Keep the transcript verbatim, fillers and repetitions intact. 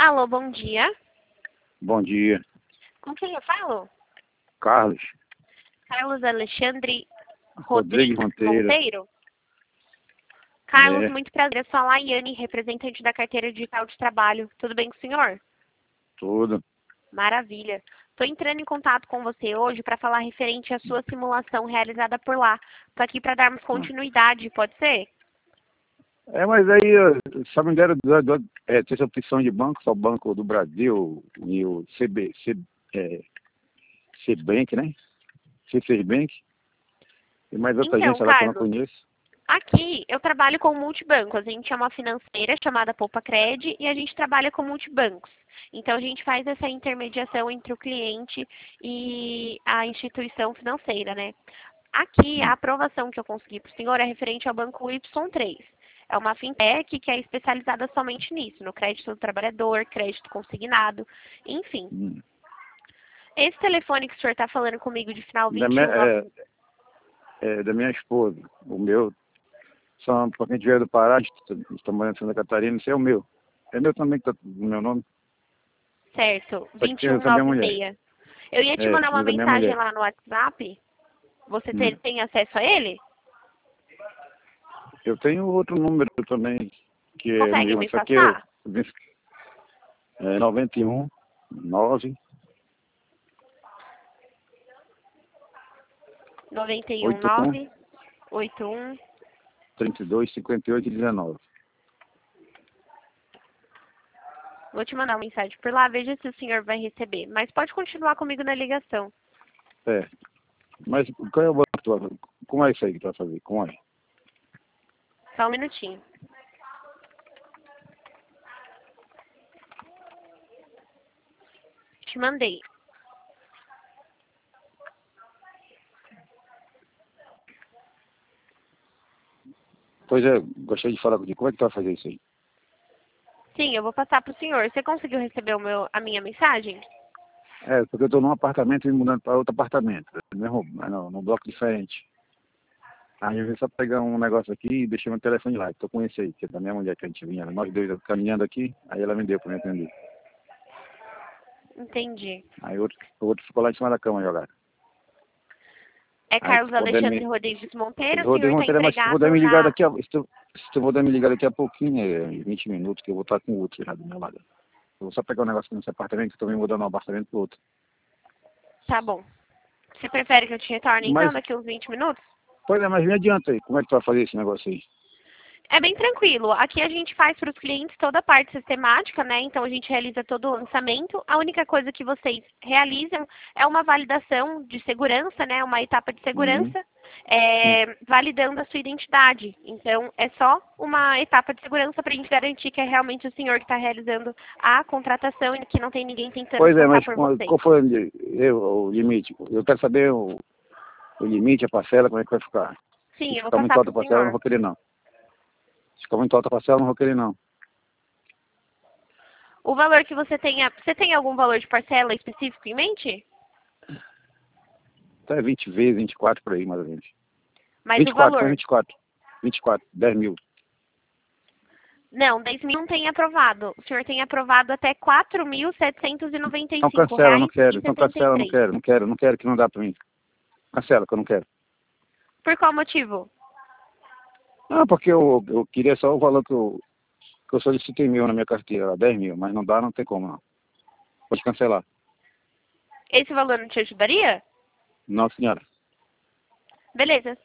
Alô, bom dia. Bom dia. Com quem eu falo? Carlos. Carlos Alexandre Rodrigues Rodrigues Monteiro. Monteiro? Carlos, É. muito prazer. Eu sou a Laiane, representante da carteira digital de trabalho. Tudo bem com o senhor? Tudo. Maravilha. Estou entrando em contato com você hoje para falar referente à sua simulação realizada por lá. Estou aqui para darmos continuidade, pode ser? É, mas aí, ó, só me deram do, do, é, essa opção de banco, só o Banco do Brasil e o C B, C, é, C-Bank, né? C seis Bank. E mais outra Então, agência lá que eu não Carlos, conheço. aqui eu trabalho com multibancos. A gente é uma financeira chamada Poupa Cred e a gente trabalha com multibancos. Então, a gente faz essa intermediação entre o cliente e a instituição financeira, né? Aqui, a aprovação que eu consegui para o senhor é referente ao banco Y três. É uma fintech que é especializada somente nisso, no crédito do trabalhador, crédito consignado, enfim. Hum. Esse telefone que o senhor está falando comigo de final Da vinte e minha, um é, nove... é, da minha esposa. O meu, são, para quem tiver do Pará, estamos morando em Santa Catarina, esse é o meu. É meu também, que está no meu nome. Certo, Só que tem essa minha mulher. vinte e um noventa e seis. Eu ia te É, mandar uma mas a minha mensagem mulher. lá no WhatsApp. Você Hum. tem, tem acesso a ele? Eu tenho outro número também, que é Consegue meu, me isso aqui é, passar? é noventa e um, nove, noventa e um oitenta e um, nove oitenta e um. trinta e dois, cinquenta e oito e dezenove. Vou te mandar uma mensagem por lá, veja se o senhor vai receber. Mas pode continuar comigo na ligação. É. Mas qual é o banco que tu vai fazer? Como é isso aí que tu vai fazer? Como é? Só um minutinho. Te mandei. Pois é, gostaria de falar contigo. Como é que tu vai fazer isso aí? Sim, eu vou passar para o senhor. Você conseguiu receber o meu, a minha mensagem? É, porque eu estou num apartamento e me mudando para outro apartamento. Mesmo, mas não, num bloco diferente. Aí eu vim só pegar um negócio aqui e deixei meu telefone lá. Estou com esse aí, que é da minha mulher que a gente vinha. Nós dois caminhando aqui, aí ela me deu para me atender. Entendi. Aí o outro, o outro ficou lá em cima da cama jogado. É Aí Carlos se puder Alexandre me. Rodrigues Monteiro, o Rodrigo senhor está Monteiro, mas se tu puder empregado me ligar na... daqui a. Se tu, se tu puder me ligar daqui a pouquinho, é vinte minutos, que eu vou estar com o outro já do meu lado. Eu vou só pegar um negócio aqui nesse apartamento, que eu tô me mudando de um apartamento pro outro. Tá bom. Você prefere que eu te retorne então Mas, daqui uns vinte minutos? pois é, mas me adianta aí. Como é que tu vai fazer esse negócio aí? É bem tranquilo. Aqui a gente faz para os clientes toda a parte sistemática, né? Então a gente realiza todo o lançamento. A única coisa que vocês realizam é uma validação de segurança, né? Uma etapa de Uhum. segurança, é, validando a sua identidade. Então é só uma etapa de segurança para a gente garantir que é realmente o senhor que está realizando a contratação e que não tem ninguém tentando Pois é, passar mas por qual vocês. qual foi o, li- eu, o limite? Eu quero saber o, o limite, a parcela, como é que vai ficar. Sim, Se eu vou ficar muito passar para alta o a parcela, eu não senhor. vou querer não. Se ficar muito alta a parcela, eu não vou querer não. O valor que você tenha... Você tem algum valor de parcela específico em mente? Então é vinte vezes, vinte e quatro por aí, mais ou menos. Mas vinte o e quatro, põe valor... vinte e quatro. vinte e quatro, dez mil. Não, dez mil não tem aprovado. O senhor tem aprovado até quatro mil setecentos e noventa e Então cinco cancela, não reais quero. e Então setenta e cancela, não três. quero, não quero, não quero, que não dá pra mim. Cancela, que eu não quero. Por qual motivo? Ah, porque eu, eu queria só o valor que eu, que eu solicitei mil na minha carteira, dez mil, mas não dá, não tem como não. Pode cancelar. Esse valor não te ajudaria? Não, senhora. Beleza.